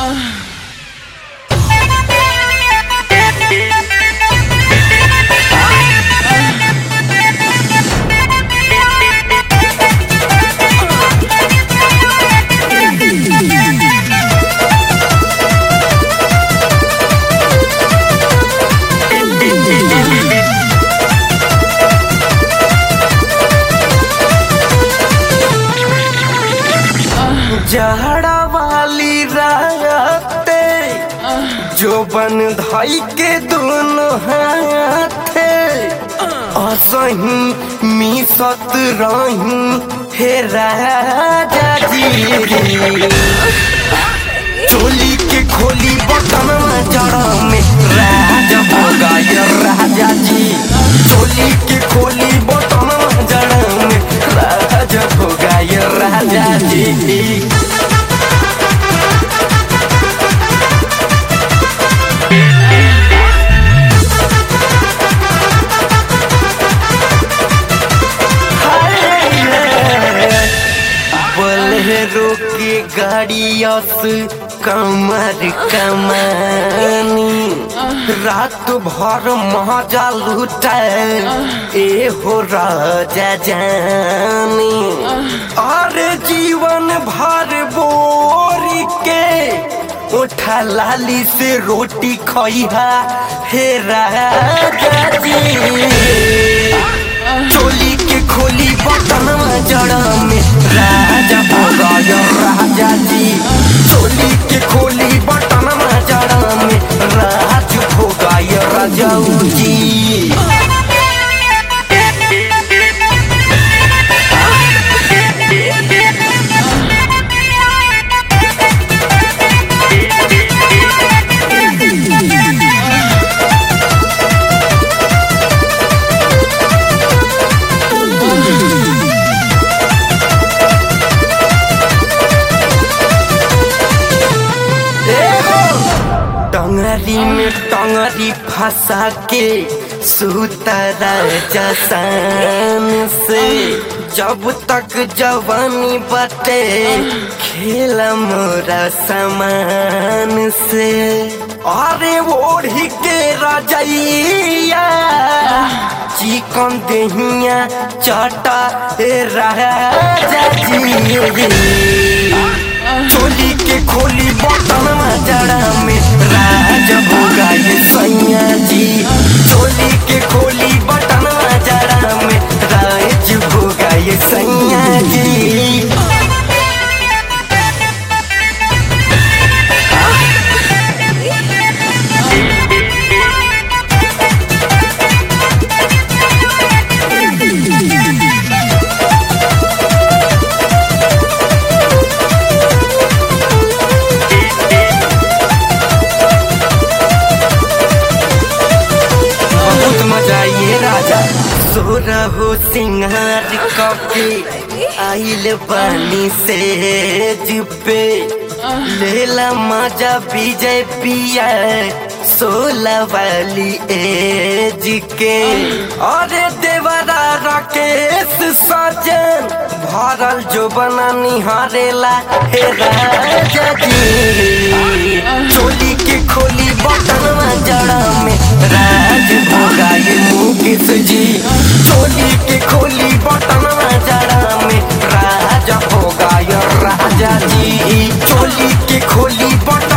जहड़ा वाली राते जो बन धाई के दोनों हाथे असही मिसत रही हे राजा जी। चोली के खोली बटन जड़ा में राजा होगा ये राजा जी। चोली के खोली बटन जड़ा में राजा होगा ये राजा जी। बोलेरो की गाड़ियस कमर कमानी रात भर मजा लुटाए ए हो राजा जानी। अरे जीवन भर बोरी के उठा लाली से रोटी खइहा हे राजा जी। चोली के खोली बटन जड़ा में राजा होगा ये राजा जी। चोली के खोली बटन जड़ा में राज होगा ये राजा जी। टंगरी में टंगरी फंसा के सुतरा जसान से जब तक जवानी बटे खेल मोरा समान से। अरे ओढ़ी के रजैया चिकन देहिया चटा राजा जी। चोली के खोली बटन जड़ा में राजा होगा ये सैया जी। चोली के खोली बटन जड़ा में राज होगा ये सैया जी। सोरा हो सिंगार कपी आइल पानी से जुपे लेला मजा विजय पिया 16 वाली एज के। अरे देवरा राकेश सजन भरल जो बना निहारेला हे राजा जी। चोली के खोली बटन जड़ा में राज होगा ये मुकेश जी। चोली के खोली बटन जड़ा में राजा होगा ये राजा जी। चोली के खोली बटन